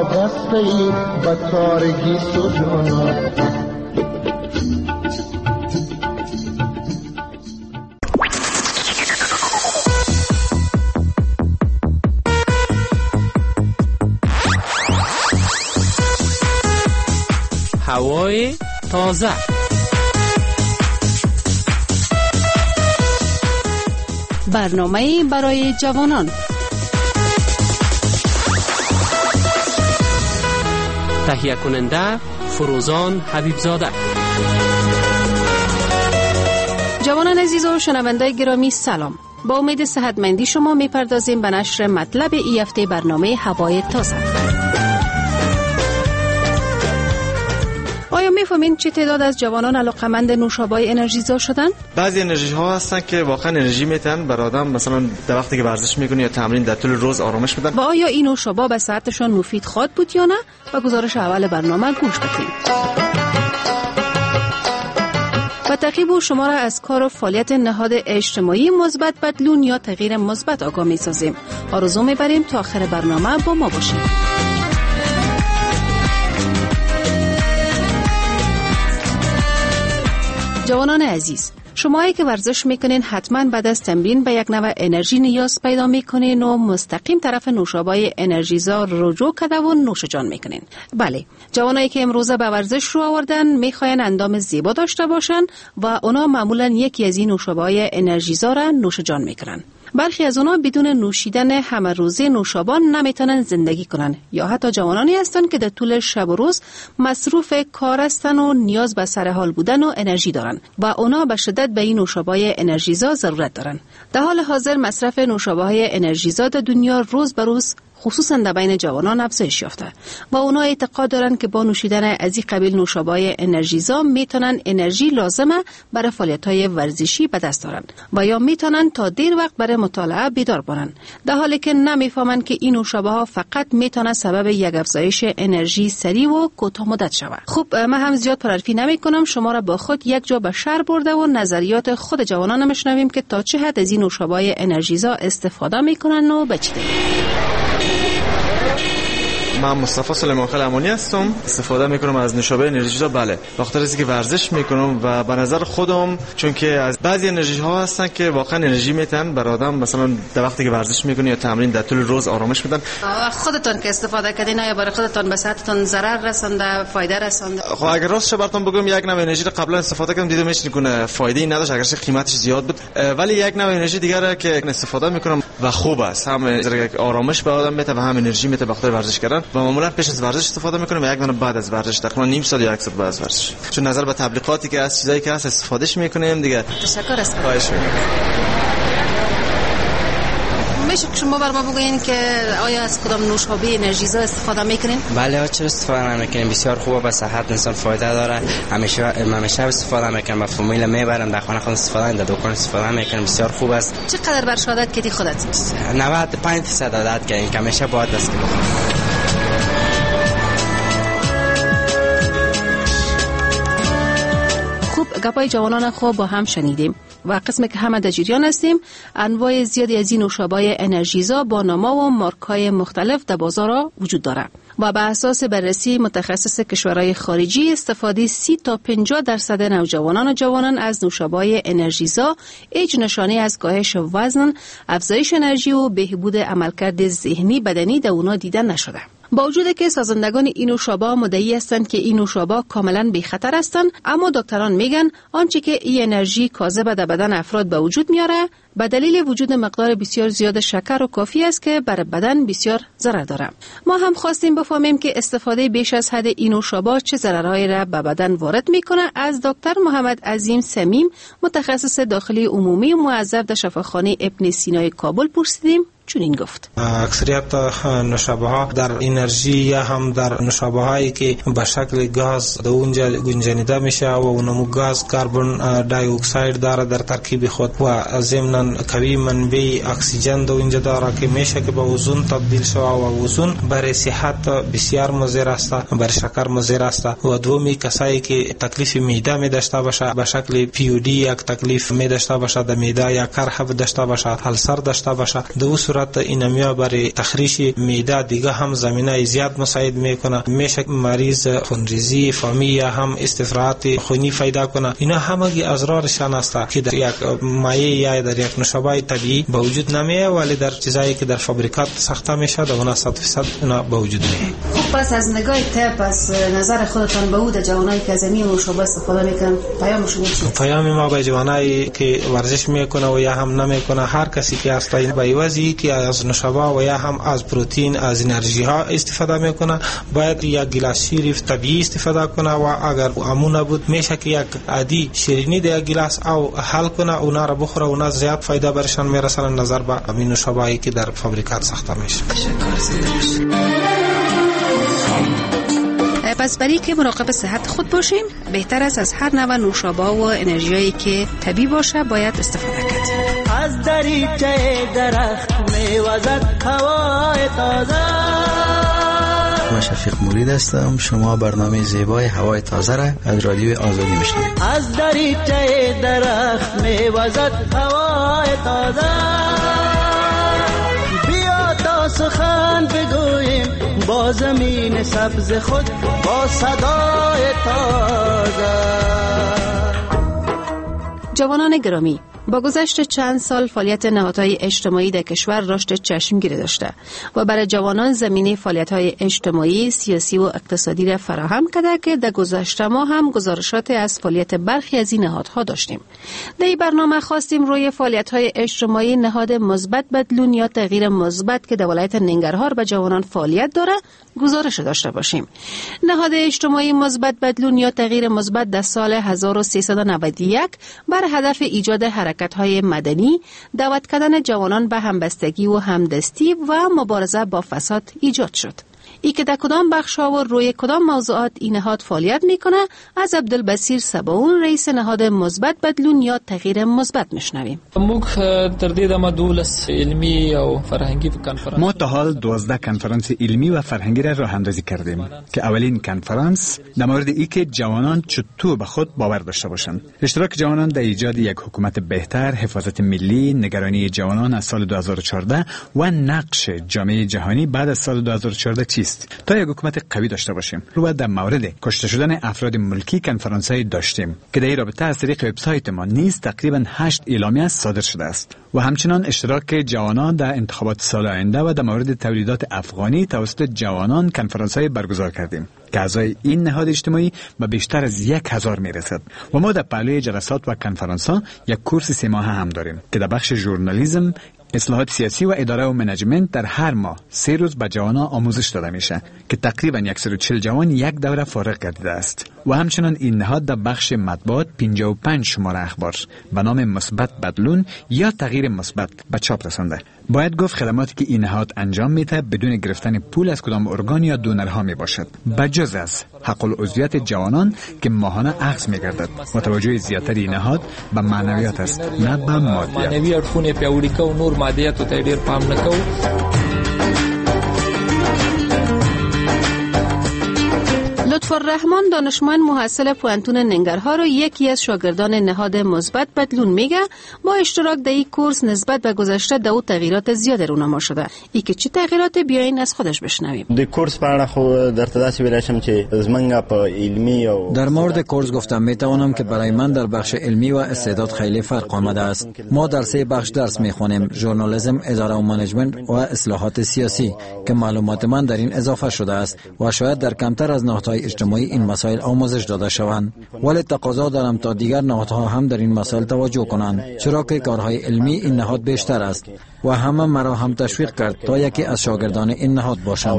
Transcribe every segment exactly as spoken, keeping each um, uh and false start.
وابسته ای به تارگی تو جانا. هوای تازه، برنامه برای جوانان. تهیه کننده فروزان حبیبزاده. جوانان عزیز و شنوندای گرامی سلام. با امید صحتمندی شما میپردازیم به نشر مطلب این هفته برنامه هوای تازه. آیا میفهمین چه تعداد از جوانان علاقمند نوشابه‌های انرژیزا شدن؟ بعضی انرژی ها هستن که واقعا انرژی میتن بر آدم، مثلا در وقتی که ورزش میکنی یا تمرین در طول روز آرامش میدن. و آیا این نوشابه به صحتشان مفید خواهد بود یا نه؟ و گزارش اول برنامه گوش بدید. و تعقیب شما را از کار و فعالیت نهاد اجتماعی مثبت بدلون یا تغییر مثبت آگاه می‌سازیم. آرزو می‌بریم تا آخر برنامه با ما باشید. جوانان عزیز، شمایی که ورزش میکنین حتما بعد از تمرین به یک نوع انرژی نیاز پیدا میکنین و مستقیم طرف نوشابه انرژیزا رجوع کرده و نوش جان میکنین. بله، جوانایی که امروزه به ورزش رو آوردن میخواین اندام زیبا داشته باشن و اونا معمولا یکی از این نوشابه انرژیزا را نوش جان میکنن. برخی از اونا بدون نوشیدن همه روزه نوشابه نمیتونن زندگی کنن، یا حتی جوانانی هستن که در طول شب و روز مصروف کار هستن و نیاز به سر حال بودن و انرژی دارن و اونا به شدت به این نوشابه انرژیزا ضرورت دارن. در حال حاضر مصرف نوشابه انرژیزا در دنیا روز به روز خصوصا در بین جوانان افزایش یافته و اونا اعتقاد دارن که با نوشیدن از این قبیل نوشابه انرژیزا میتونن انرژی لازمه برای فعالیت‌های ورزشی به دست آورن و یا میتونن تا دیر وقت برای مطالعه بیدار باشن، در حالی که نمیفهمن که این نوشابه ها فقط میتونه سبب یک افزایش انرژی سریع و کوتاه مدت شود. خب من هم زیاد پرحرفی نمی‌کنم، شما را با خود یک جا به شهر برده و نظریات خود جوانان میشنویم که تا چه حد از این نوشابه انرژیزا استفاده میکنن و به چه من مصطفی سلیمان خیل امانی هستم. استفاده میکنم از نوشابه انرژیزا. بله، وقتی از که ورزش میکنم و به نظر خودم، چون که از بعضی انرژی ها هستن که واقعا انرژی میتن بر آدم، مثلا در وقتی که ورزش میکنی یا تمرین در طول روز آرامش میدن. خودتون که استفاده کردین یا برای خودتون به صحتتون ضرر رسونده، فایده رسونده؟ خب اگر راستش براتون بگم، یک نوع انرژی رو قبلا استفاده کردم، دیدم هیچ نکنه فایده ای نداشت، اگرچه قیمتش زیاد بود، ولی یک نوع انرژی دیگه که استفاده میکنم و خوب است، هم آرامش به آدم میده و هم انرژی میده وقتی ورزش کردن. و معمولا پیش از ورزش استفاده میکنم و یک دونه بعد از ورزش، تقریبا نیم ساعت یا یک ساعت بعد از ورزش، چون نظر به تبلیغاتی که از چیزایی که هست استفادهش میکنیم دیگه. تشکر است. خواهش میکنم. میشه که شما برام بگین که آیا از کدام نوشابه انرژیزا استفاده میکنین؟ بله، چرا استفاده نمیکنیم؟ بسیار خوبه، به صحت انسان فایده داره. همیشه همیشه استفاده میکنم، با فامیل میبرم در خانه خودم استفاده میکنم، در دکان استفاده میکنم، بسیار خوب است. چقدر بر شهادت کردی خودت؟ نود و پنج درصد عادت کردیم که همیشه باید است که گپای جوانان خوب با هم شنیدیم و قسمی که همه در جریان هستیم، انواع زیادی از این نوشابه انرژیزا با نام‌ها و مارک‌های مختلف در بازار وجود دارد و به اساس بررسی متخصص کشورهای خارجی، استفاده سی تا پنجاه درصد نوجوانان و جوانان از نوشابه انرژیزا هیچ نشانه از کاهش وزن، افزایش انرژی و بهبود عملکرد ذهنی بدنی در اونا دیده نشده. با وجود که سازندگان این نوشابه مدعی هستند که این نوشابه کاملا بی خطر هستند، اما دکتران میگن آنچه که این انرژی کاذب در بدن افراد به وجود میاره به دلیل وجود مقدار بسیار زیاد شکر و کافی است که بر بدن بسیار ضرر داره. ما هم خواستیم بفهمیم که استفاده بیش از حد این نوشابه چه ضررهایی را به بدن وارد میکنه. از دکتر محمد عظیم سمیم، متخصص داخلی عمومی و موظف در شفاخانه ابن سینا کابل پرسیدیم. چون این گفت اکثریت نوشابه ها در انرژی یا هم در نوشابه هایی که به شکل گاز در اونجا گنجانیده میشه و اونمو گاز کربن دای اکساید داره در ترکیب خود و ضمن قوی منبع اکسیژن در اونجا داره که میشه که به اوزون تبدیل شود و اوزون برای صحت بسیار مضر است، برای شکر مضر است. و دومی کسایی که تکلیف معده می داشته باشه به شکل پی او دی، یک تکلیف می داشته باشه در معده یا کرخ داشته باشه، السر داشته باشه، در صورت اینمیا برای تخریش معده دیگه هم زمینه زیاد مساعد میکنه. میشه مریض خونریزی فامی یا هم استفراغات خونی پیدا کنه. اینا همگی اضرارشان است که در یک مایع یا در یک نوشابه طبیعی به وجود نمیه، ولی در چیزایی که در فابریکات ساخته میشه در اون صد درصد اینا به وجود میه. خب پس از نگاه ته پس نظر خودتان به بود جوانایی که از این نوشابه استفاده میکنن پیام شما چیه؟ پیام ما به جوانایی که ورزش میکنه و یا هم نمیکنه، هر کسی که است به عوضی که از نوشابه و یا هم از پروتئین از انرژی ها استفاده میکنه باید یک گلاس شیر طبیعی استفاده کنه و اگر امون بود میشه که یک عادی شیرینی در یک گلاس او حل کنه اونا را بخوره، اونا زیاد فایده برشان میرسه نظر به امین نوشابه‌ای که در فابریکات ساخته میشه. پس برای که مراقب صحت خود باشیم بهتر است از هر نوع نوشابه و انرژیایی که طبیعی باشه باید استفاده کرد. از دریچه درخت میوزد هوای تازه. من شفیق مولید هستم. شما برنامه زیبای هوای تازه را از رادیو آزادی میشنوید. از دریچه درخت میوزد هوای تازه. بیا تا سخن بگوییم با زمین سبز خود با صدای تازه. جوانان گرامی، با گذشت چند سال فعالیت نهادهای اجتماعی در کشور رشد چشمگیر داشته و برای جوانان زمینه فعالیت‌های اجتماعی، سیاسی و اقتصادی را فراهم کرده که در گذشته ما هم گزارشات از فعالیت برخی از این نهادها داشتیم. در این برنامه خواستیم روی فعالیت‌های اجتماعی نهاد مثبت بدلون یا تغییر مثبت که در ولایت ننگرهار به جوانان فعالیت داره گزارش داشته باشیم. نهاد اجتماعی مثبت بدلون یا تغییر مثبت در سال هزار و سیصد و نود و یک بر هدف ایجاد حرکت‌های مدنی، دعوت کردن جوانان به همبستگی و همدستی و مبارزه با فساد ایجاد شد. ای که در کدام بخش‌ها و روی کدام موضوعات این نهاد فعالیت میکنه از عبدالبصیر سباون رئیس نهاد مثبت بدلون یا تغییر مثبت میشنویم. ما تا حال دوازده کنفرانس علمی و فرهنگی را راه اندازی کردیم که اولین کنفرانس در مورد ای که جوانان چطور به خود باور داشته باشند. اشتراک جوانان در ایجاد یک حکومت بهتر، حفاظت ملی، نگرانی جوانان از سال دو هزار و چهارده و نقش جامعه جهانی بعد از سال دو هزار و چهارده چیست تا یک حکومت قوی داشته باشیم. رو در مورد کشته شدن افراد ملکی کنفرانس‌های داشتیم که در این رابطه از طریق وبسایت ما نیز تقریبا هشت اعلامیه صادر شده است و همچنان اشتراک جوانان در انتخابات سال آینده و در مورد تولیدات افغانی توسط جوانان کنفرانس‌های برگزار کردیم که اعضای این نهاد اجتماعی به بیشتر از یک هزار میرسد و ما در پهلوی جلسات و کنفرانس‌ها یک کورس سه ماهه هم داریم که در بخش ژورنالیسم، اصلاحات سیاسی و اداره و منیجمنت در هر ماه سه روز به جوانان آموزش داده میشه که تقریبا صد و چهل جوان یک دوره فارغ گردیده است و همچنان این نهاد در بخش مطبوعات پنجاه و پنج شماره اخبار به نام مثبت بدلون یا تغییر مثبت به چاپ رسانده. باید گفت خدماتی که این نهاد انجام میده بدون گرفتن پول از کدام ارگان یا دونرها می باشد، بجز از حق العضویت جوانان که ماهانه اخذ میگردد و توجه زیاتر این نهاد به معنویات است نه به مادیات. معنوی اړخونه پیاوړي کو نور مادیات ته ډیر پام نه کو. لطفالرحمن دانشمند محصل پوهنتون ننگرهار و یکی از شاگردان نهاد مثبت بدلون میگه با اشتراک در این کورس نسبت به گذشته دو تغییرات زیاد رونما شده. ای که چه تغییرات بیاین از خودش بشنویم. د کورس په اړه خو درته داسې ویلای چې زمونږ په علمی او در مورد کورس گفتم میتوانم که برای من در بخش علمی و استعداد خیلی فرق آمده است. ما در سه بخش درس میخوانیم: ژورنالیسم، اداره و منیجمنت و اصلاحات سیاسی که معلومات من در این اضافه شده است و شاید در کمتر از نهادهای اجتماعی این مسائل آموزش داده شوند، ولی تقاضا دارم تا دیگر نهادها هم در این مسائل توجه کنند، چرا که کارهای علمی این نهاد بیشتر است و همه مرا هم تشویق کرد تا یکی از شاگردان این نهاد باشم.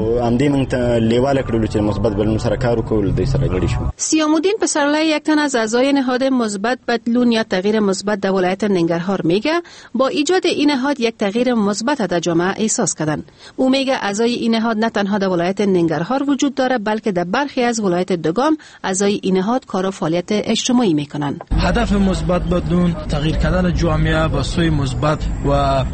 سیامودین پسرعلی یک تن از اعضای نهاد مثبت بدلون یا تغییر مثبت در ولایت ننگرهار میگه با ایجاد این نهاد یک تغییر مثبت در جامعه احساس کردن. او میگه اعضای این نهاد نه تنها در ولایت ننگرهار وجود داره بلکه در برخی از ولایت دگام اعضای این نهاد کار و فعالیت اجتماعی میکنن. هدف مثبت بدلون تغییر کردن جامعه به سوی مثبت و یک تغییر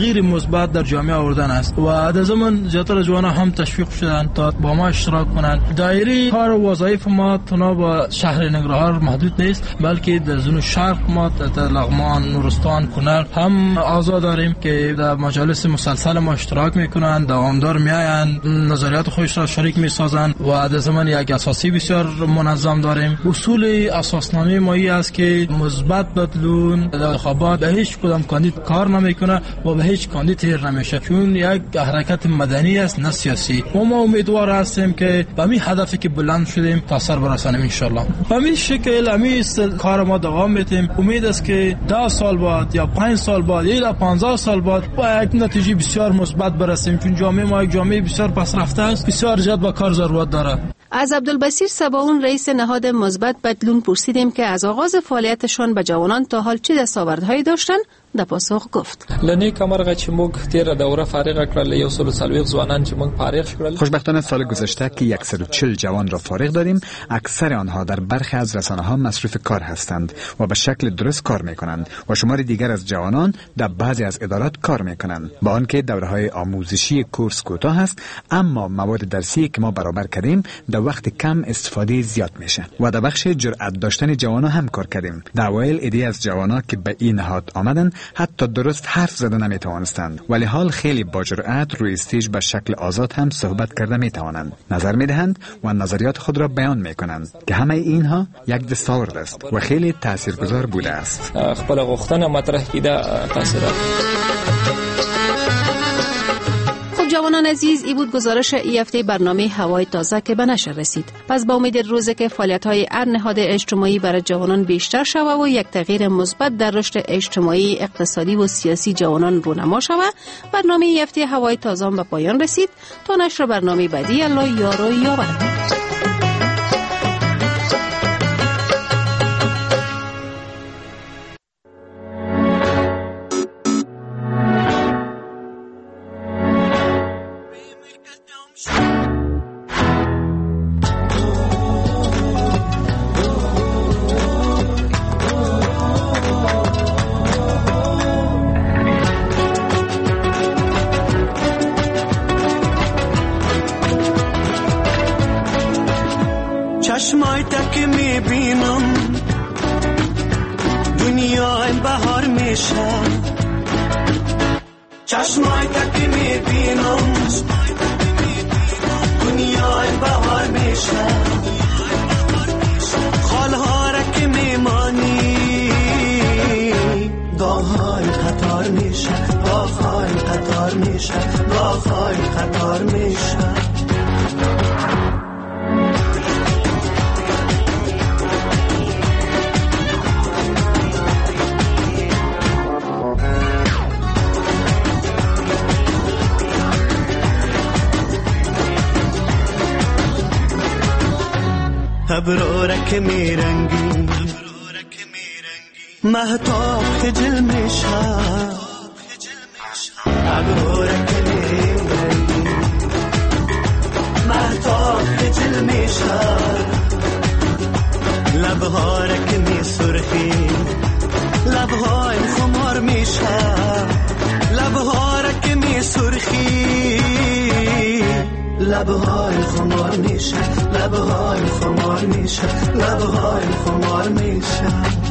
تغییر مثبت در جامعه آوردن است و در زمان زیاتر جوانان هم تشویق شدند تا با ما اشتراک کنند. دایره کار و وظایف ما تنها با شهر ننگرهار محدود نیست، بلکه در زون شرق ما در لغمان، نورستان، کنر هم آزاد داریم که در مجالس مسلسل ما اشتراک میکنند، دوامدار میآیند، نظریات خودش را شریک میسازند و در زمان یک اساسی بسیار منظم داریم. اصول اساسنامه ما ای است که مثبت بدلون در انتخابات به هیچ کدام کاندید کار نمیکنه و به هیچ کاندید تیر نمیشه، چون یک حرکت مدنی است نه سیاسی. و ما امیدوار هستیم که به همین هدفی که بلند شدیم تا سر برسانیم ان شاء الله. به همین شکل همین کار ما دوام میدیم. امید است که ده سال بعد یا پنج سال بعد یا پانزده سال بعد با یک نتیجه بسیار مثبت برسیم، چون جامعه ما یک جامعه بسیار پسرفته است، بسیار جد به کار ضرورت داره. از عبدالبصیر صباحون رئیس نهاد مثبت بدلون پرسیدیم که از آغاز فعالیتشان به جوانان تا حال چه دستاوردهایی داشتن. د پاسخ گفت لنی کمرغه چې موږ تیر دوره فارغ کړل، یو سل سلويخ ځوانان چې موږ فارغ شول. خوشبختانه سال گذشته که صد و چهل جوان را فارغ داریم، اکثر آنها در برخی از رسانه‌ها مصروف کار هستند و به شکل درست کار می‌کنند و شمار دیگر از جوانان در بعضی از ادارات کار می‌کنند. با آنکه دوره‌های آموزشی کورس کوتاه است، اما مواد درسی که ما برابر کردیم در وقت کم استفاده زیاد میشه و در بخش جرأت داشتن جوانان هم کار کردیم. در اوایل ایده از جوانان که به این نهاد آمدن حتی درست حرف زدن نمیتوانستند، ولی حال خیلی با جرأت روی استیج به شکل آزاد هم صحبت کرده میتوانند، نظر میدهند و نظریات خود را بیان میکنند که همه اینها یک دستاورد است و خیلی تاثیرگذار بوده است. خپل غوښتنه مطرح کیده تاثیرات. جوانان عزیز، ای بود گزارش ای هفته برنامه هوای تازه که به نشر رسید. پس با امید روزی که فعالیت‌های هر نهاد اجتماعی برای جوانان بیشتر شود و یک تغییر مثبت در رشد اجتماعی، اقتصادی و سیاسی جوانان رونما شود، برنامه ای هفته هوای تازه به پایان رسید. تا نشر برنامه بعدی، الله یار و یاور. چشمای تک میبینم دنیا این بهار میشه، چشمای تک میبینم دنیا این بهار میشه، خالها را که میمانی گاهای خطار میشه، گاهای خطار میشه، گاهای خطار میشه. ابرارک میرنگی مهتاب خجل میشه، ابرارک میرنگی مهتاب خجل میشه، لبهارک می سرخی لبهای خمار میشه، لبهارک می سرخی لبهای خمار میشه، لبهای خمار میشه، لبهای خمار میشه.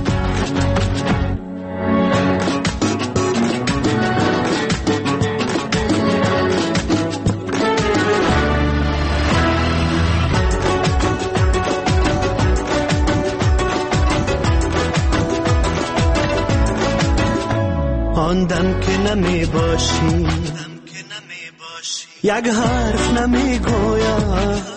آن دم که نمی باشی یک حرف نمی گویم،